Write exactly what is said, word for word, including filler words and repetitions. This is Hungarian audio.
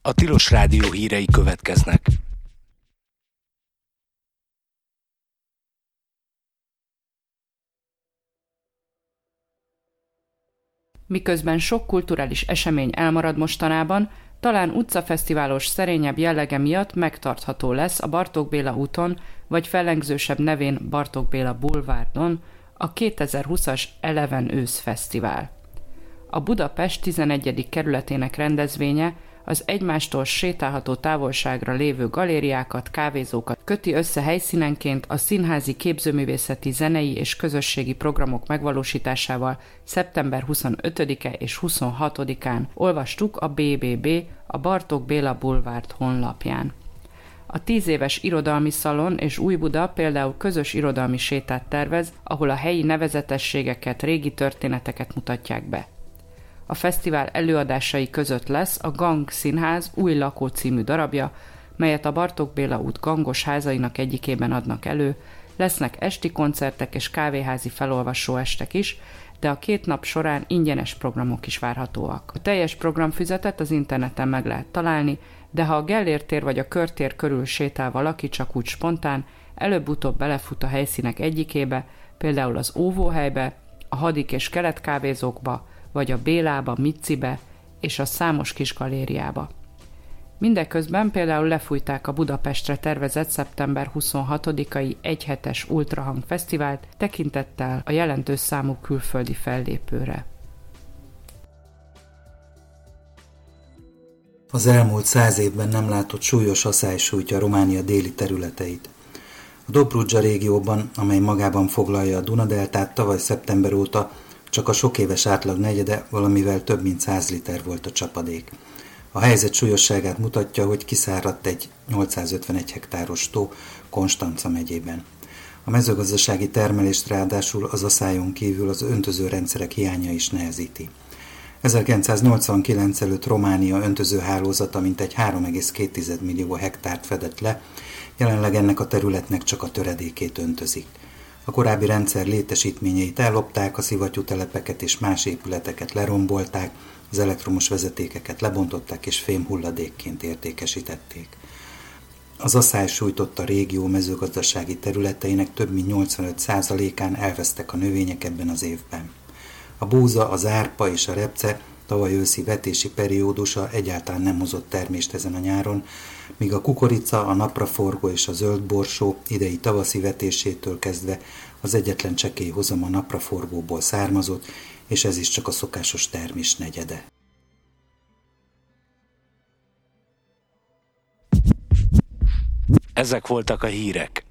A Tilos Rádió hírei következnek. Miközben sok kulturális esemény elmarad mostanában, talán utcafesztiválos szerényebb jellege miatt megtartható lesz a Bartók Béla úton, vagy fellengzősebb nevén Bartók Béla bulvárdon a kétezer-húszas Eleven ősz fesztivál. A Budapest tizenegyedik kerületének rendezvénye az egymástól sétálható távolságra lévő galériákat, kávézókat köti össze helyszínenként a színházi, képzőművészeti, zenei és közösségi programok megvalósításával szeptember huszonötödike és huszonhatodikán, olvastuk a bé bé bé, a Bartók Béla Bulvárd honlapján. A tíz éves irodalmi szalon és Újbuda például közös irodalmi sétát tervez, ahol a helyi nevezetességeket, régi történeteket mutatják be. A fesztivál előadásai között lesz a Gang Színház Új lakó című darabja, melyet a Bartók Béla út gangos házainak egyikében adnak elő, lesznek esti koncertek és kávéházi felolvasó estek is, de a két nap során ingyenes programok is várhatóak. A teljes programfüzetet az interneten meg lehet találni, de ha a Gellért tér vagy a Körtér körül sétál valaki csak úgy spontán, előbb-utóbb belefut a helyszínek egyikébe, például az Óvóhelybe, a Hadik és Kelet kávézókba, vagy a Bélába, Micibe és a számos kis galériába. Mindeközben például lefújták a Budapestre tervezett szeptember huszonhatodikai egyhetes Ultrahang Fesztivált tekintettel a jelentős számú külföldi fellépőre. Az elmúlt száz évben nem látott súlyos aszály sújtja Románia déli területeit. A Dobrudzsa régióban, amely magában foglalja a Dunadeltát, tavaly szeptember óta csak a sok éves átlag negyede, valamivel több mint száz liter volt a csapadék. A helyzet súlyosságát mutatja, hogy kiszáradt egy nyolcszázötvenegy hektáros tó Konstanca megyében. A mezőgazdasági termelést ráadásul az aszályon kívül az öntözőrendszerek hiánya is nehezíti. ezerkilencszáznyolcvankilenc előtt Románia öntözőhálózata mintegy három egész két millió hektárt fedett le, jelenleg ennek a területnek csak a töredékét öntözik. A korábbi rendszer létesítményeit ellopták, a szivattyútelepeket és más épületeket lerombolták, az elektromos vezetékeket lebontották és fémhulladékként értékesítették. Az aszály sújtotta a régió mezőgazdasági területeinek több mint nyolcvanöt százalékán elvesztek a növények ebben az évben. A búza, az árpa és a repce tavaly őszi vetési periódusa egyáltalán nem hozott termést ezen a nyáron, míg a kukorica, a napraforgó és a zöldborsó idei tavaszi vetésétől kezdve az egyetlen csekély hozam a napraforgóból származott, és ez is csak a szokásos termés negyede. Ezek voltak a hírek.